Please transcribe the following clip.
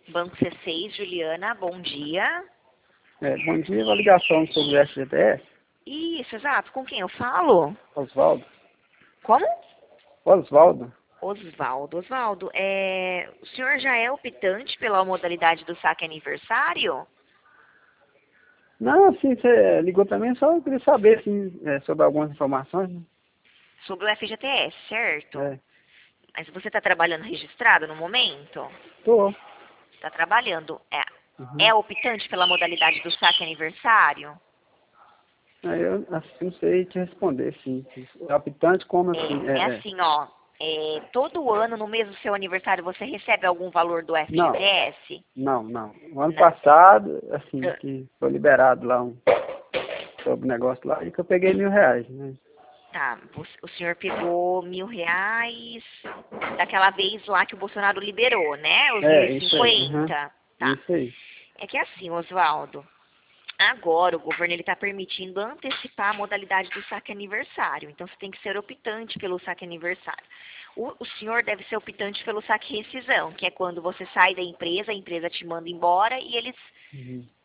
Banco C6, Juliana, bom dia. Bom dia, uma ligação sobre o FGTS. Isso, exato. Com quem eu falo? Oswaldo. Como? Oswaldo? Oswaldo, o senhor já é optante pela modalidade do saque aniversário? Não, assim, você ligou pra mim, só eu queria saber, assim, sobre algumas informações, né? Sobre o FGTS, certo? É, Mas você está trabalhando registrado no momento? tô. Está trabalhando. Uhum. É optante pela modalidade do saque aniversário? Aí eu, assim, não sei te responder, assim. É optante como, assim, É assim, ó. Todo ano, no mês do seu aniversário, você recebe algum valor do Não, FGTS? não. O ano Não. passado, assim, Ah, que foi liberado lá sobre o negócio lá, e que eu peguei R$ 1.000, né? Tá, o senhor pegou R$ 1.000 daquela vez lá que o Bolsonaro liberou, né? Os mil e Isso aí, uhum. cinquenta. Tá. Isso aí. É que assim, Oswaldo, agora o governo ele está permitindo antecipar a modalidade do saque aniversário. Então você tem que ser optante pelo saque aniversário. O senhor deve ser optante pelo saque rescisão, que é quando você sai da empresa, a empresa te manda embora e eles Uhum.